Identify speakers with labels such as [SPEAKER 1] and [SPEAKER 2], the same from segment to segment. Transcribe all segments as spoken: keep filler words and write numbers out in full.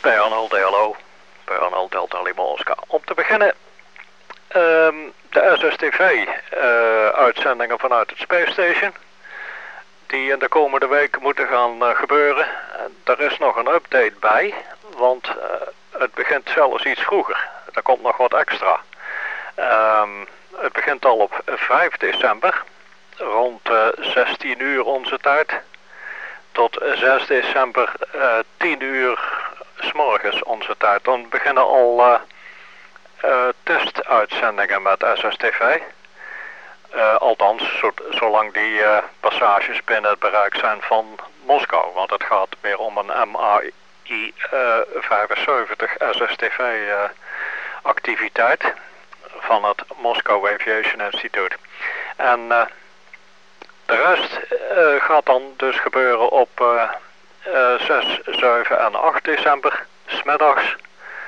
[SPEAKER 1] bij Arnold D L O, bij Arnold Delta Lima Oscar. Om te beginnen, um, de S S T V-uitzendingen uh, vanuit het Space Station, die in de komende weken moeten gaan uh, gebeuren. Er is nog een update bij, want uh, het begint zelfs iets vroeger. Er komt nog wat extra. Um, het begint al op vijf december, rond uh, zestien uur onze tijd, tot zes december, uh, tien uur 's morgens onze tijd. Dan beginnen al uh, uh, testuitzendingen met S S T V. Uh, althans, zo, zolang die uh, passages binnen het bereik zijn van Moskou. Want het gaat meer om een M A I uh, vijfenzeventig S S T V uh, activiteit van het Moscow Aviation Institute. En uh, de rest uh, gaat dan dus gebeuren op uh, uh, zes, zeven en acht december, 's middags.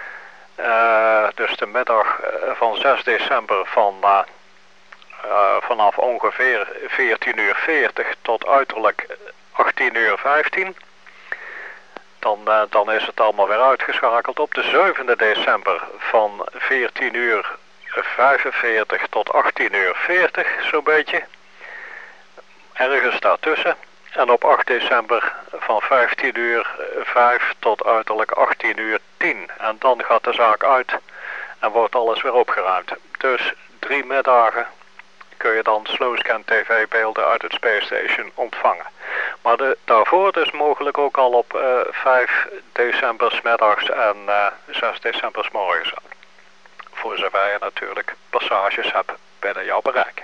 [SPEAKER 1] Uh, dus de middag uh, van zes december van, uh, uh, vanaf ongeveer veertien uur veertig tot uiterlijk achttien uur vijftien. Dan, uh, dan is het allemaal weer uitgeschakeld. Op de zevende december van veertien uur vijfenveertig tot achttien uur veertig, zo'n beetje. Ergens daartussen. En op acht december van vijftien uur vijf tot uiterlijk achttien uur tien. En dan gaat de zaak uit en wordt alles weer opgeruimd. Dus drie middagen kun je dan slowscan tv-beelden uit het Space Station ontvangen. Maar de, daarvoor dus mogelijk ook al op uh, vijf december 's middags en uh, zes december 's morgens. Voor zover je natuurlijk passages hebt binnen jouw bereik.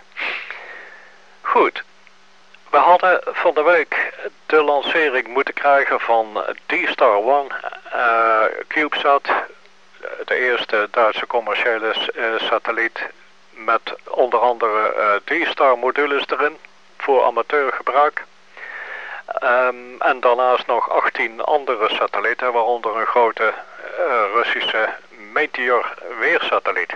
[SPEAKER 1] Goed. We hadden van de week de lancering moeten krijgen van D-Star One uh, CubeSat. De eerste Duitse commerciële uh, satelliet met onder andere uh, D-Star modules erin voor amateurgebruik. Um, en daarnaast nog achttien andere satellieten, waaronder een grote uh, Russische Meteor weersatelliet.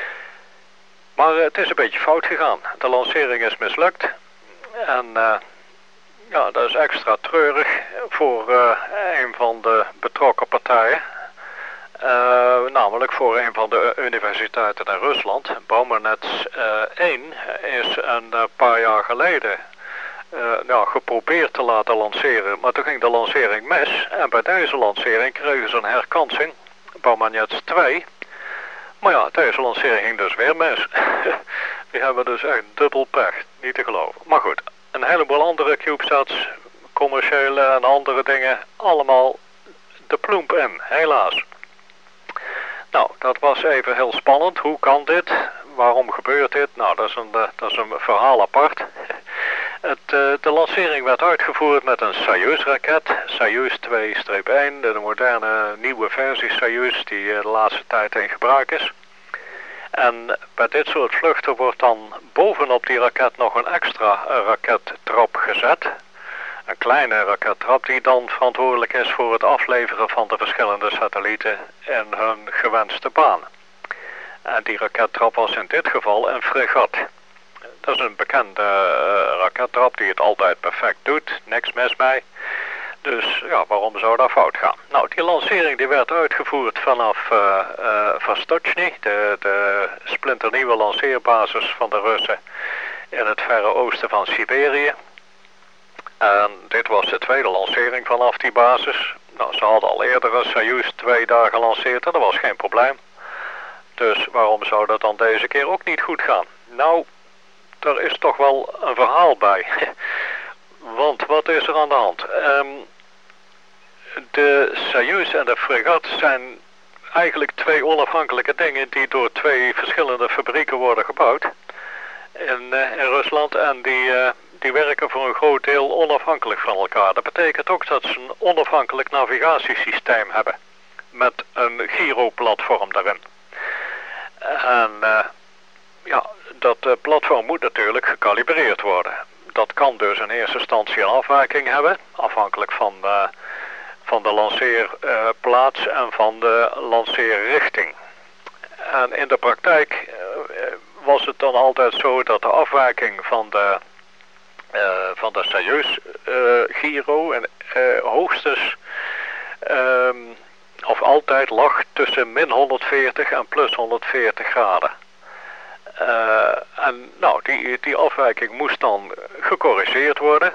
[SPEAKER 1] Maar uh, het is een beetje fout gegaan. De lancering is mislukt. En uh, ja, dat is extra treurig voor uh, een van de betrokken partijen. Uh, namelijk voor een van de universiteiten in Rusland. Baumanets uh, één is een uh, paar jaar geleden uh, ja, geprobeerd te laten lanceren. Maar toen ging de lancering mis. En bij deze lancering kregen ze een herkansing. Baumanets twee. Maar ja, deze lancering ging dus weer mis. Die hebben dus echt dubbel pech. Niet te geloven. Maar goed, een heleboel andere CubeSats, commerciële en andere dingen, allemaal de ploemp in, helaas. Nou, dat was even heel spannend. Hoe kan dit? Waarom gebeurt dit? Nou, dat is een, dat is een verhaal apart. Het, uh, de lancering werd uitgevoerd met een Soyuz-raket, Soyuz twee één, de moderne nieuwe versie Soyuz die uh, de laatste tijd in gebruik is. En bij dit soort vluchten wordt dan bovenop die raket nog een extra uh, rakettrap gezet. Een kleine rakettrap die dan verantwoordelijk is voor het afleveren van de verschillende satellieten in hun gewenste baan. En die rakettrap was in dit geval een fregat. Dat is een bekende uh, rakettrap die het altijd perfect doet, niks mis mee. Dus ja, waarom zou dat fout gaan? Nou, die lancering die werd uitgevoerd vanaf uh, uh, Vostochny, de, de splinternieuwe lanceerbasis van de Russen in het verre oosten van Siberië. En dit was de tweede lancering vanaf die basis. Nou, ze hadden al eerder een Soyuz twee daar gelanceerd en dat was geen probleem. Dus waarom zou dat dan deze keer ook niet goed gaan? Nou, er is toch wel een verhaal bij. Want wat is er aan de hand? Um, de Soyuz en de fregat zijn eigenlijk twee onafhankelijke dingen die door twee verschillende fabrieken worden gebouwd in, uh, in Rusland en die, uh, die werken voor een groot deel onafhankelijk van elkaar. Dat betekent ook dat ze een onafhankelijk navigatiesysteem hebben met een gyroplatform daarin. En uh, ja, dat uh, platform moet natuurlijk gekalibreerd worden. Dat kan dus in eerste instantie een afwijking hebben, afhankelijk van, uh, van de lanceerplaats uh, en van de lanceerrichting. En in de praktijk uh, was het dan altijd zo dat de afwijking van de, uh, van de Soyuz uh, gyro en uh, hoogstens, um, of altijd lag tussen min honderdveertig en plus honderdveertig graden. Uh, en nou, die, die afwijking moest dan gecorrigeerd worden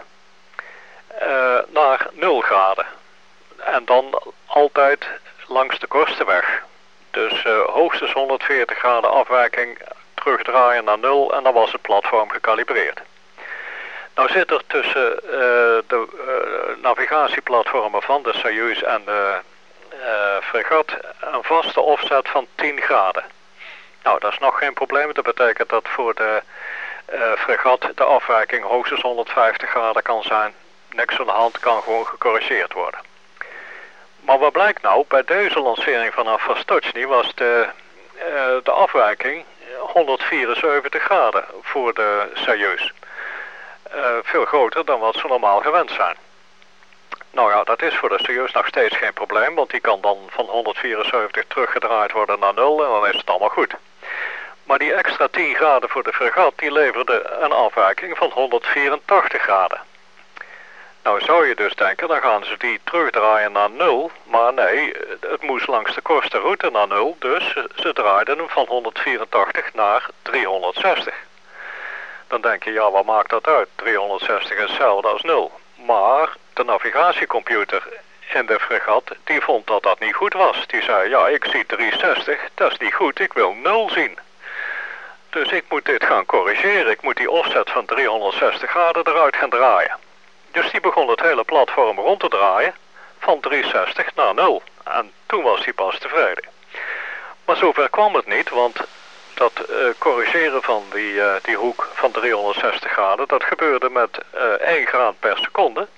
[SPEAKER 1] uh, naar nul graden. En dan altijd langs de kortste weg. Dus uh, hoogstens honderdveertig graden afwijking, terugdraaien naar nul en dan was het platform gekalibreerd. Nou zit er tussen uh, de uh, navigatieplatformen van de Soyuz en de uh, fregat een vaste offset van tien graden. Nou, dat is nog geen probleem. Dat betekent dat voor de uh, fregat de afwijking hoogstens honderdvijftig graden kan zijn. Niks aan de hand, kan gewoon gecorrigeerd worden. Maar wat blijkt nou? Bij deze lancering vanaf Vostochny was de, uh, de afwijking honderdvierenzeventig graden voor de Soyuz. Uh, veel groter dan wat ze normaal gewend zijn. Nou ja, dat is voor de Soyuz nog steeds geen probleem, want die kan dan van honderdvierenzeventig teruggedraaid worden naar nul en dan is het allemaal goed. Maar die extra tien graden voor de fregat, die leverde een afwijking van honderdvierentachtig graden. Nou zou je dus denken, dan gaan ze die terugdraaien naar nul, maar nee, het moest langs de kortste route naar nul, dus ze draaiden hem van honderdvierentachtig naar driehonderdzestig. Dan denk je, ja, wat maakt dat uit? driehonderdzestig is hetzelfde als nul. Maar de navigatiecomputer in de fregat, die vond dat dat niet goed was. Die zei, ja, ik zie driehonderdzestig, dat is niet goed, ik wil nul zien. Dus ik moet dit gaan corrigeren. Ik moet die offset van driehonderdzestig graden eruit gaan draaien. Dus die begon het hele platform rond te draaien van driehonderdzestig naar nul. En toen was hij pas tevreden. Maar zover kwam het niet, want dat uh, corrigeren van die, uh, die hoek van driehonderdzestig graden, dat gebeurde met uh, één graad per seconde.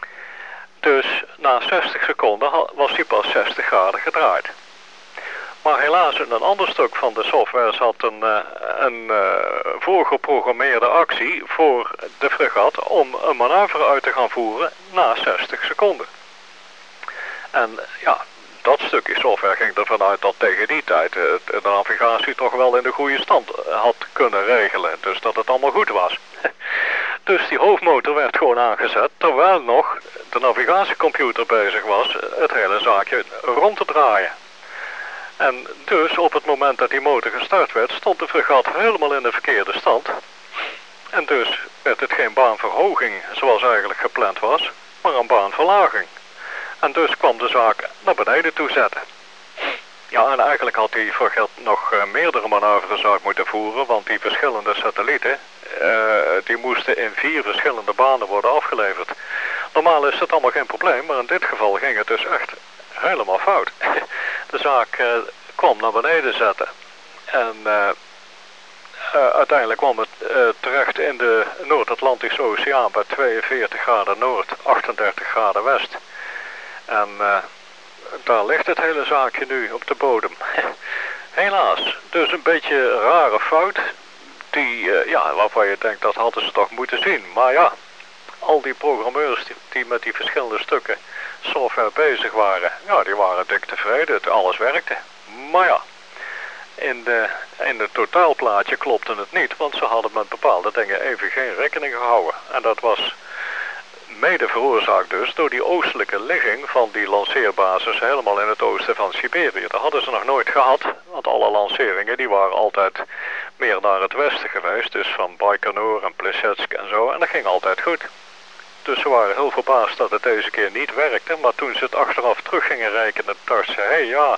[SPEAKER 1] Dus na zestig seconden was hij pas zestig graden gedraaid. Maar helaas in een ander stuk van de software zat een, uh, een uh, voorgeprogrammeerde actie voor de fregat om een manoeuvre uit te gaan voeren na zestig seconden. En ja, dat stukje software ging ervan uit dat tegen die tijd uh, de navigatie toch wel in de goede stand had kunnen regelen. Dus dat het allemaal goed was. Dus die hoofdmotor werd gewoon aangezet terwijl nog de navigatiecomputer bezig was het hele zaakje rond te draaien. En dus op het moment dat die motor gestart werd, stond de fregat helemaal in de verkeerde stand. En dus werd het geen baanverhoging zoals eigenlijk gepland was, maar een baanverlaging. En dus kwam de zaak naar beneden toe zetten. Ja, en eigenlijk had die fregat nog uh, meerdere manoeuvres uit moeten voeren, want die verschillende satellieten, uh, die moesten in vier verschillende banen worden afgeleverd. Normaal is dat allemaal geen probleem, maar in dit geval ging het dus echt helemaal fout. De zaak uh, kwam naar beneden zetten. En uh, uh, uiteindelijk kwam het uh, terecht in de Noord-Atlantische Oceaan bij tweeënveertig graden noord, achtendertig graden west. En uh, daar ligt het hele zaakje nu op de bodem. Helaas, dus een beetje een rare fout. Die, uh, ja, waarvan je denkt dat hadden ze toch moeten zien. Maar ja, al die programmeurs die, die met die verschillende stukken software bezig waren, ja, die waren dik tevreden, het, alles werkte. Maar ja, in de, in het totaalplaatje klopte het niet, want ze hadden met bepaalde dingen even geen rekening gehouden. En dat was mede veroorzaakt dus door die oostelijke ligging van die lanceerbasis helemaal in het oosten van Siberië. Dat hadden ze nog nooit gehad, want alle lanceringen die waren altijd meer naar het westen geweest, dus van Baikonur en Plesetsk en zo, en dat ging altijd goed. Dus ze waren heel verbaasd dat het deze keer niet werkte, maar toen ze het achteraf terug gingen rekenen, dachten ze, hé hey, ja,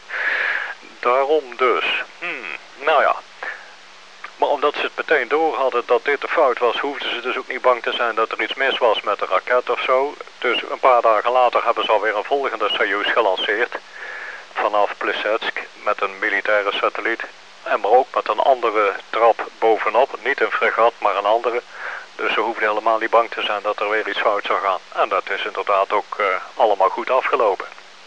[SPEAKER 1] daarom dus. Hmm, nou ja. Maar omdat ze het meteen door hadden dat dit de fout was, hoefden ze dus ook niet bang te zijn dat er iets mis was met de raket of zo. Dus een paar dagen later hebben ze alweer een volgende Soyuz gelanceerd. Vanaf Plesetsk met een militaire satelliet. En maar ook met een andere trap bovenop. Niet een fregat, maar een andere. Dus ze hoefden helemaal niet bang te zijn dat er weer iets fout zou gaan. En dat is inderdaad ook uh, allemaal goed afgelopen.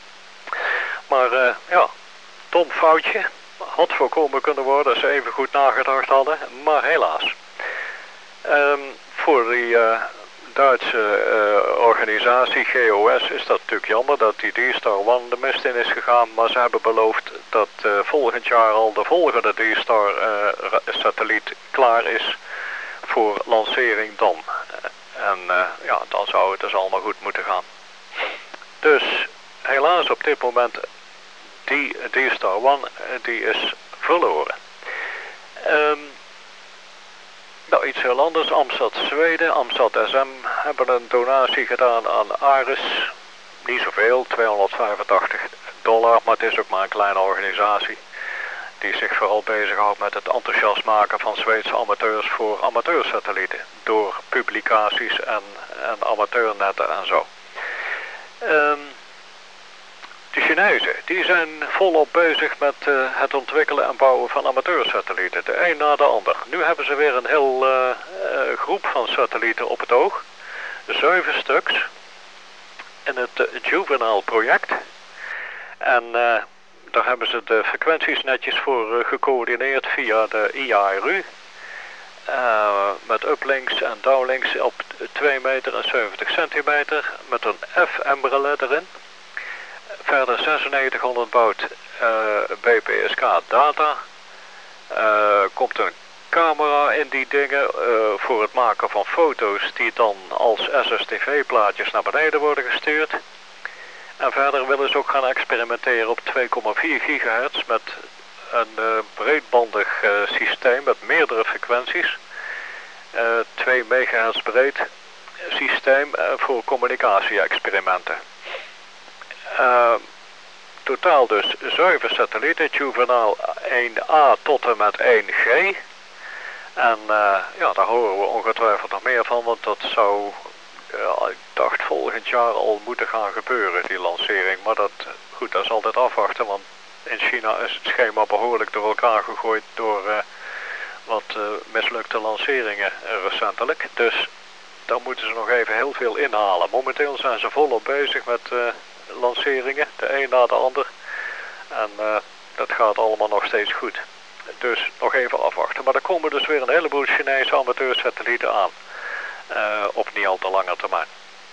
[SPEAKER 1] Maar uh, ja, dom foutje. Had voorkomen kunnen worden als ze even goed nagedacht hadden. Maar helaas. Um, voor die uh, Duitse uh, organisatie G O S is dat natuurlijk jammer dat die D-Star één de mist in is gegaan. Maar ze hebben beloofd dat uh, volgend jaar al de volgende D-Star uh, satelliet klaar is voor lancering dan. En uh, ja, dan zou het dus allemaal goed moeten gaan. Dus helaas op dit moment die D-Star One, die is verloren. Um, nou, iets heel anders. Amsat Zweden, Amsat S M hebben een donatie gedaan aan Ares. Niet zoveel, tweehonderdvijfentachtig dollar, maar het is ook maar een kleine organisatie die zich vooral bezighoudt met het enthousiast maken van Zweedse amateurs voor amateursatellieten. Door publicaties en, en amateurnetten en zo. Um, de Chinezen, die zijn volop bezig met uh, het ontwikkelen en bouwen van amateursatellieten. De een na de ander. Nu hebben ze weer een heel uh, uh, groep van satellieten op het oog. Zeven stuks. In het uh, Juvenile project. En uh, daar hebben ze de frequenties netjes voor uh, gecoördineerd via de I A R U. Uh, met uplinks en downlinks op twee meter en zeventig centimeter. Met een F-embrele erin. Verder zesennegentighonderd baud uh, B P S K data. Uh, komt een camera in die dingen uh, voor het maken van foto's die dan als S S T V plaatjes naar beneden worden gestuurd. En verder willen ze ook gaan experimenteren op twee komma vier gigahertz met een uh, breedbandig uh, systeem met meerdere frequenties. Uh, twee megahertz breed systeem uh, voor communicatie-experimenten. Uh, totaal dus zeven satellieten, Juvenile één A tot en met één G. En uh, ja, daar horen we ongetwijfeld nog meer van, want dat zou, uh, ik dacht volgend jaar al moeten gaan gebeuren, die lancering. Maar dat, goed, dat is altijd afwachten, want in China is het schema behoorlijk door elkaar gegooid door uh, wat uh, mislukte lanceringen uh, recentelijk. Dus daar moeten ze nog even heel veel inhalen. Momenteel zijn ze volop bezig met uh, lanceringen, de een na de ander. En uh, dat gaat allemaal nog steeds goed. Dus nog even afwachten. Maar er komen dus weer een heleboel Chinese amateursatellieten aan. Uh, op niet al te lange termijn.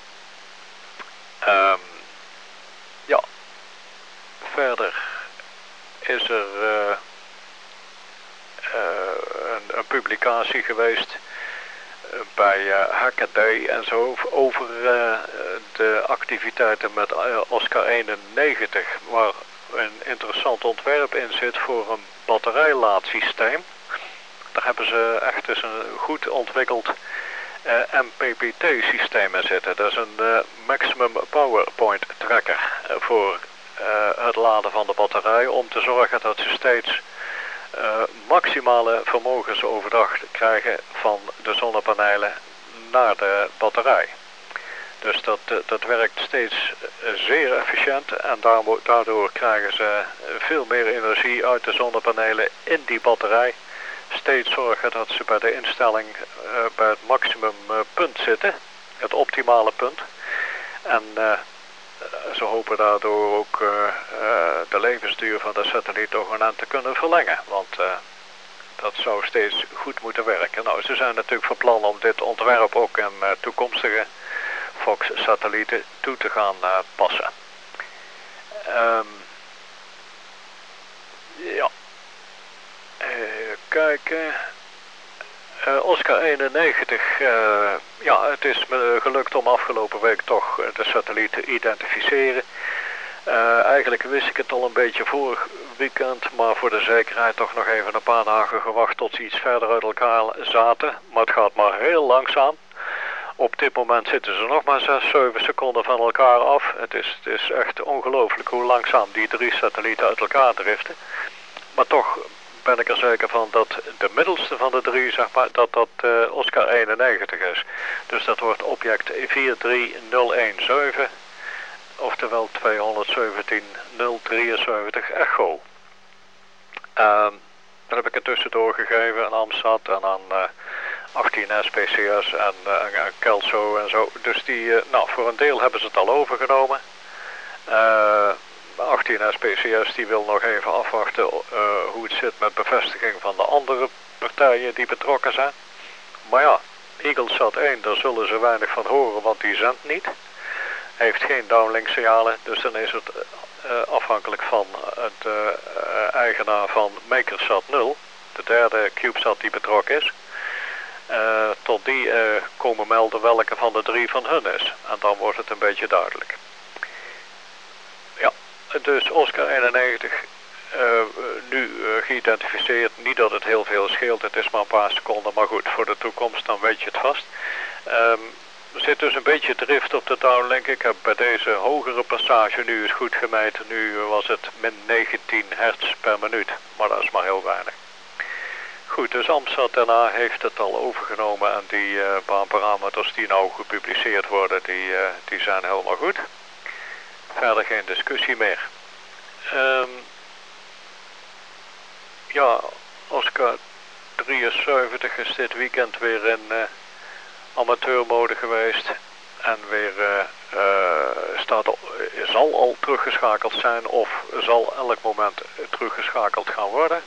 [SPEAKER 1] Um, ja. Verder is er uh, uh, een, een publicatie geweest bij uh, Hackaday en zo over uh, de activiteiten met uh, Oscar eenennegentig, waar een interessant ontwerp in zit voor een batterijlaadsysteem. Daar hebben ze echt dus een goed ontwikkeld uh, M P P T systeem in zitten. Dat is een uh, maximum power point tracker uh, voor uh, het laden van de batterij, om te zorgen dat ze steeds Uh, maximale vermogensoverdracht krijgen van de zonnepanelen naar de batterij. Dus dat, uh, dat werkt steeds uh, zeer efficiënt en daardoor krijgen ze veel meer energie uit de zonnepanelen in die batterij. Steeds zorgen dat ze bij de instelling uh, bij het maximum uh, punt zitten, het optimale punt. En uh, ze hopen daardoor ook uh, uh, de levensduur van de satelliet toch een aan te kunnen verlengen. Want uh, dat zou steeds goed moeten werken. Nou, ze zijn natuurlijk van plan om dit ontwerp ook in uh, toekomstige Fox-satellieten toe te gaan uh, passen. Um, ja. Even kijken. Uh, Oscar eenennegentig, uh, ja, het is me gelukt om afgelopen week toch de satelliet te identificeren. Uh, eigenlijk wist ik het al een beetje vorig weekend, maar voor de zekerheid toch nog even een paar dagen gewacht tot ze iets verder uit elkaar zaten. Maar het gaat maar heel langzaam. Op dit moment zitten ze nog maar zes, zeven seconden van elkaar af. Het is, het is echt ongelooflijk hoe langzaam die drie satellieten uit elkaar driften. Maar toch ben ik er zeker van dat de middelste van de drie, zeg maar, dat dat uh, Oscar eenennegentig is. Dus dat wordt object vier drie nul een zeven, oftewel tweehonderdzeventien nul drieënzeventig Echo. Uh, dan heb ik het tussendoor gegeven aan Amsat en aan uh, achttien S P C S en uh, Kelso en zo. Dus die, uh, nou, voor een deel hebben ze het al overgenomen. Uh, achttien S P C S die wil nog even afwachten uh, hoe het zit met bevestiging van de andere partijen die betrokken zijn. Maar ja, Eaglesat één, daar zullen ze weinig van horen, want die zendt niet. Heeft geen downlink signalen, dus dan is het uh, afhankelijk van het uh, uh, eigenaar van Makersat nul, de derde CubeSat die betrokken is. Uh, tot die uh, komen melden welke van de drie van hun is. En dan wordt het een beetje duidelijk. Ja, dus Oscar eenennegentig uh, nu uh, geïdentificeerd. Niet dat het heel veel scheelt, het is maar een paar seconden. Maar goed, voor de toekomst dan weet je het vast. Um, er zit dus een beetje drift op de downlink. Ik heb bij deze hogere passage nu is goed gemeten. Nu was het min negentien hertz per minuut. Maar dat is maar heel weinig. Goed, dus Amsat daarna heeft het al overgenomen en die uh, baanparameters die nou gepubliceerd worden, die, uh, die zijn helemaal goed. Verder geen discussie meer. Um, ja, Oscar drieënzeventig is dit weekend weer in uh, amateurmode geweest. En weer uh, uh, staat al, zal al teruggeschakeld zijn of zal elk moment teruggeschakeld gaan worden.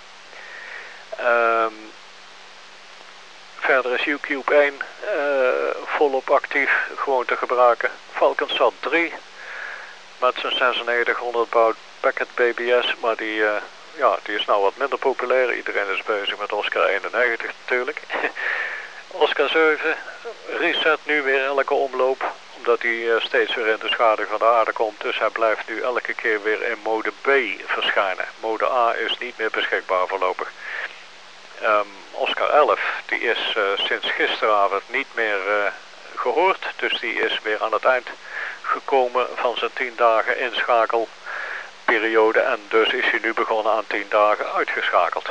[SPEAKER 1] Um, verder is UCube één uh, volop actief, gewoon te gebruiken. Falconsat drie met zijn zesennegentighonderd baud packet B B S, maar die, uh, ja, die is nou wat minder populair. Iedereen is bezig met Oscar eenennegentig natuurlijk. Oscar zeven reset nu weer elke omloop, omdat hij uh, steeds weer in de schaduw van de aarde komt. Dus hij blijft nu elke keer weer in mode B verschijnen. Mode A is niet meer beschikbaar voorlopig. Um, Oscar elf die is uh, sinds gisteravond niet meer uh, gehoord. Dus die is weer aan het eind gekomen van zijn tien dagen inschakelperiode. En dus is hij nu begonnen aan tien dagen uitgeschakeld.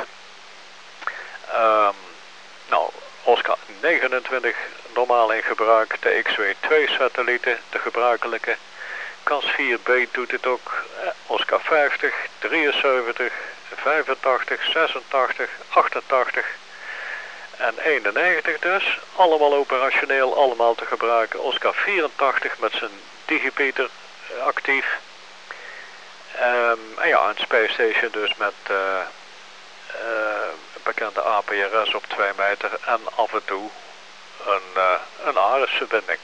[SPEAKER 1] Um, nou, Oscar negenentwintig normaal in gebruik. De X W twee satellieten, de gebruikelijke. Cas vier B doet het ook. Oscar vijftig, drieënzeventig, vijfentachtig, zesentachtig, achtentachtig en eenennegentig dus. Allemaal operationeel, allemaal te gebruiken. Oscar vierentachtig met zijn digipeater actief. Um, en ja, een Space Station dus met uh, uh, bekende A P R S op twee meter en af en toe een, uh, een ARIS-verbinding.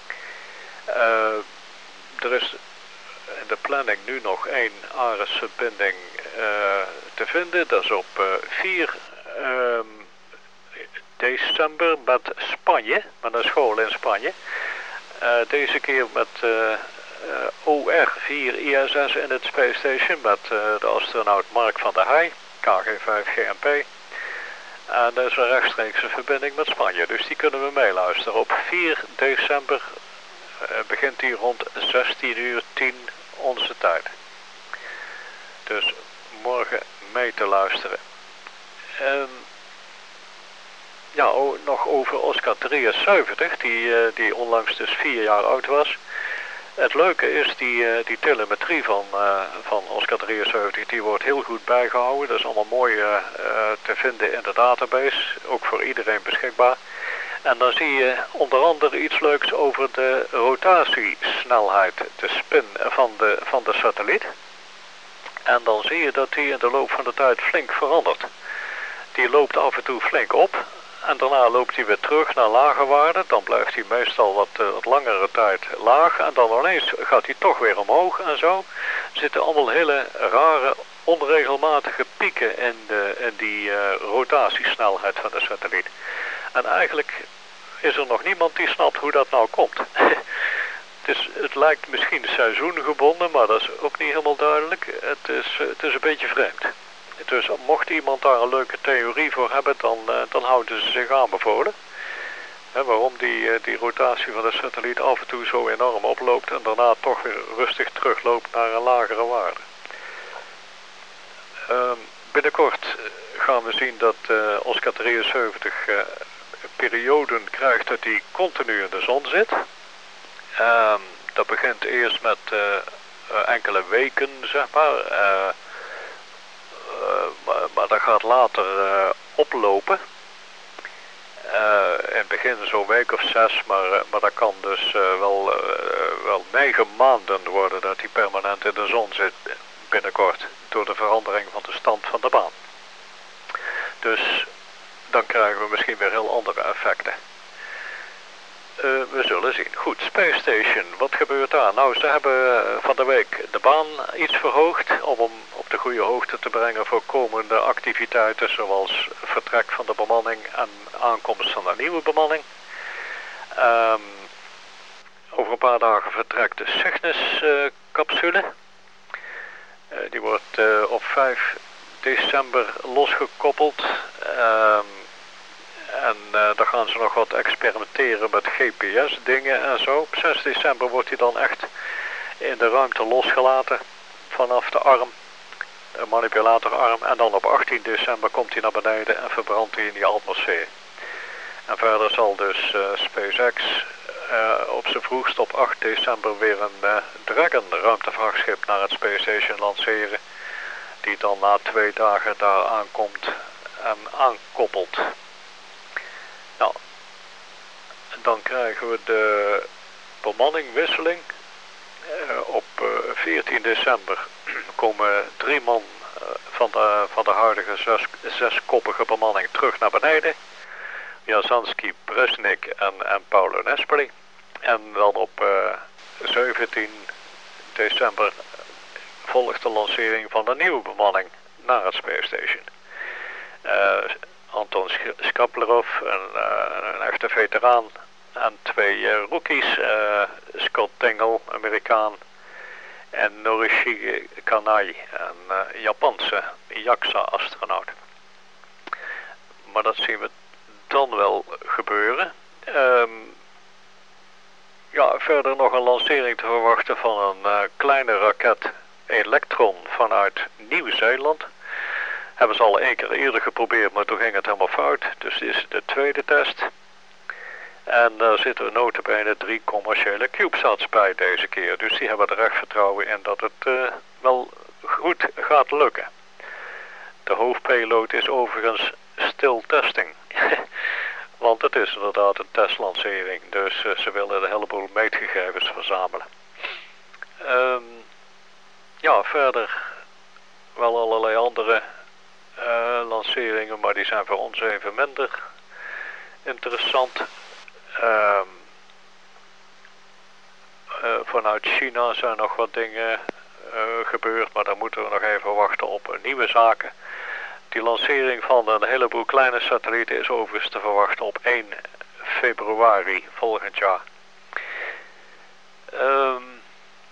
[SPEAKER 1] Uh, er is in de planning nu nog één ARIS-verbinding uh, te vinden. Dat is op uh, vier um, december met Spanje, met een school in Spanje. Uh, deze keer met uh, uh, O R vier I S S in het Space Station met uh, de astronaut Mark van der Heij, K G vijf G M P. En dat is een rechtstreekse verbinding met Spanje, dus die kunnen we meeluisteren. Op vier december uh, begint die rond zestien uur tien onze tijd. Dus morgen mee te luisteren. En ja, oh, nog over Oscar drieënzeventig, die, uh, die onlangs dus vier jaar oud was. Het leuke is, die, uh, die telemetrie van, uh, van Oscar drieënzeventig, die wordt heel goed bijgehouden. Dat is allemaal mooi uh, uh, te vinden in de database, ook voor iedereen beschikbaar. En dan zie je onder andere iets leuks over de rotatiesnelheid, de spin van de, van de satelliet. En dan zie je dat die in de loop van de tijd flink verandert. Die loopt af en toe flink op. En daarna loopt hij weer terug naar lage waarden. Dan blijft hij meestal wat, uh, wat langere tijd laag. En dan ineens gaat hij toch weer omhoog en zo. Er zitten allemaal hele rare, onregelmatige pieken in, de, in die uh, rotatiesnelheid van de satelliet. En eigenlijk is er nog niemand die snapt hoe dat nou komt. het, is, het lijkt misschien seizoengebonden, maar dat is ook niet helemaal duidelijk. Het is, het is een beetje vreemd. Dus mocht iemand daar een leuke theorie voor hebben, dan, uh, dan houden ze zich aanbevolen. He, waarom die, uh, die rotatie van de satelliet af en toe zo enorm oploopt en daarna toch weer rustig terugloopt naar een lagere waarde. Uh, binnenkort gaan we zien dat uh, Oscar drieënzeventig uh, perioden krijgt dat hij continu in de zon zit. Uh, dat begint eerst met uh, uh, enkele weken, zeg maar. Uh, Uh, maar, maar dat gaat later uh, oplopen. Uh, in het begin zo'n week of zes, maar, uh, maar dat kan dus uh, wel, uh, wel negen maanden worden dat hij permanent in de zon zit binnenkort. Door de verandering van de stand van de baan. Dus dan krijgen we misschien weer heel andere effecten. Uh, we zullen zien. Goed, Space Station, wat gebeurt daar? Nou, ze hebben van de week de baan iets verhoogd om hem op de goede hoogte te brengen voor komende activiteiten zoals vertrek van de bemanning en aankomst van een nieuwe bemanning. Um, over een paar dagen vertrekt de Cygnus uh, capsule. Uh, die wordt uh, op vijf december losgekoppeld. Um, en uh, daar gaan ze nog wat experimenteren met G P S dingen en zo. Op zes december wordt hij dan echt in de ruimte losgelaten vanaf de arm. De manipulatorarm. En dan op achttien december komt hij naar beneden en verbrandt hij in die atmosfeer. En verder zal dus uh, SpaceX uh, op zijn vroegst op acht december weer een uh, Dragon ruimtevrachtschip naar het Space Station lanceren. Die dan na twee dagen daar aankomt en aankoppelt. Nou, en dan krijgen we de bemanningwisseling. Uh, op uh, veertien december komen drie man uh, van, de, van de huidige zes, zeskoppige bemanning terug naar beneden. Jasanski, Bresnik en, en Paulo Nespoli. En dan op uh, zeventien december volgt de lancering van de nieuwe bemanning naar het Space Station. Uh, Anton Skaplerov, een, uh, een echte veteraan. En twee uh, rookies, uh, Scott Dingle, Amerikaan. En Norishige Kanai, een uh, Japanse JAXA-astronaut. Maar dat zien we dan wel gebeuren. Um, ja, verder nog een lancering te verwachten van een uh, kleine raket Electron vanuit Nieuw-Zeeland. Hebben ze al één keer eerder geprobeerd, maar toen ging het helemaal fout. Dus dit is de tweede test. En daar zitten we nota bene drie commerciële CubeSats bij deze keer. Dus die hebben er echt vertrouwen in dat het uh, wel goed gaat lukken. De hoofdpayload is overigens still testing. Want het is inderdaad een testlancering. Dus uh, ze willen een heleboel meetgegevens verzamelen. Um, ja, verder wel allerlei andere uh, lanceringen. Maar die zijn voor ons even minder interessant. Um, uh, vanuit China zijn nog wat dingen uh, gebeurd, maar daar moeten we nog even wachten op uh, nieuwe zaken. Die lancering van een heleboel kleine satellieten is overigens te verwachten op één februari volgend jaar. Um,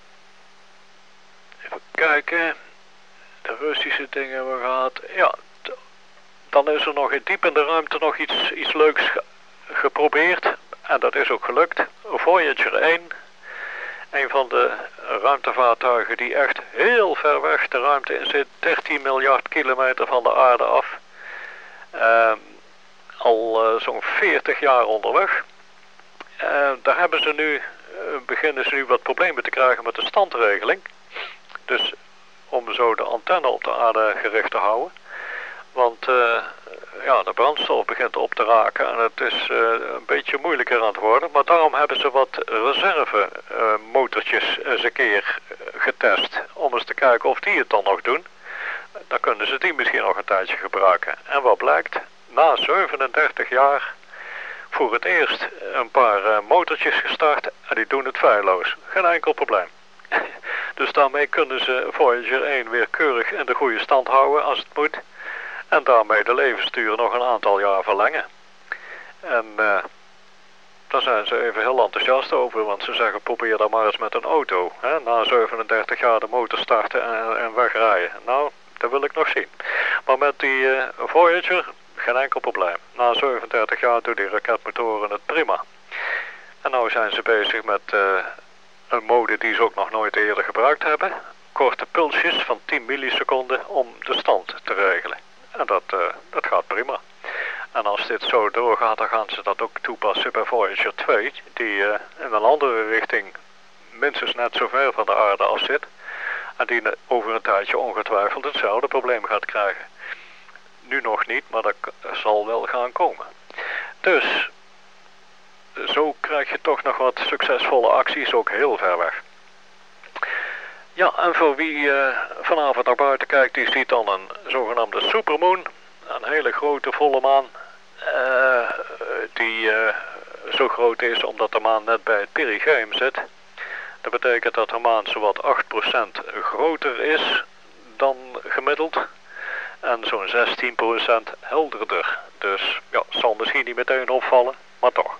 [SPEAKER 1] even kijken. De Russische dingen hebben we gehad. Ja, dan is er nog in diep in de ruimte nog iets, iets leuks ge geprobeerd. En dat is ook gelukt. Voyager één. Een van de ruimtevaartuigen die echt heel ver weg de ruimte in zit. dertien miljard kilometer van de aarde af. Uh, al uh, zo'n veertig jaar onderweg. Uh, daar hebben ze nu, uh, beginnen ze nu wat problemen te krijgen met de standregeling. Dus om zo de antenne op de aarde gericht te houden. Want uh, ja, de brandstof begint op te raken en het is uh, een beetje moeilijker aan het worden. Maar daarom hebben ze wat reserve uh, motortjes eens een keer getest. Om eens te kijken of die het dan nog doen. Dan kunnen ze die misschien nog een tijdje gebruiken. En wat blijkt? Na zevenendertig jaar voor het eerst een paar uh, motortjes gestart en die doen het feilloos. Geen enkel probleem. Dus daarmee kunnen ze Voyager één weer keurig in de goede stand houden als het moet. En daarmee de levensduur nog een aantal jaar verlengen. En uh, daar zijn ze even heel enthousiast over. Want ze zeggen probeer dan maar eens met een auto. Hè? Na zevenendertig jaar de motor starten en, en wegrijden. Nou, dat wil ik nog zien. Maar met die uh, Voyager geen enkel probleem. Na zevenendertig jaar doen die raketmotoren het prima. En nou zijn ze bezig met uh, een mode die ze ook nog nooit eerder gebruikt hebben. Korte pulsjes van tien milliseconden om de stand te regelen. En dat, uh, dat gaat prima. En als dit zo doorgaat, dan gaan ze dat ook toepassen bij Voyager twee. Die uh, in een andere richting minstens net zo ver van de aarde af zit. En die over een tijdje ongetwijfeld hetzelfde probleem gaat krijgen. Nu nog niet, maar dat zal wel gaan komen. Dus, zo krijg je toch nog wat succesvolle acties, ook heel ver weg. Ja, en voor wie uh, vanavond naar buiten kijkt, die ziet dan een zogenaamde supermoon. Een hele grote volle maan. Uh, die uh, zo groot is omdat de maan net bij het perigeum zit. Dat betekent dat de maan zowat acht procent groter is dan gemiddeld. En zo'n zestien procent helderder. Dus ja, zal misschien niet meteen opvallen, maar toch.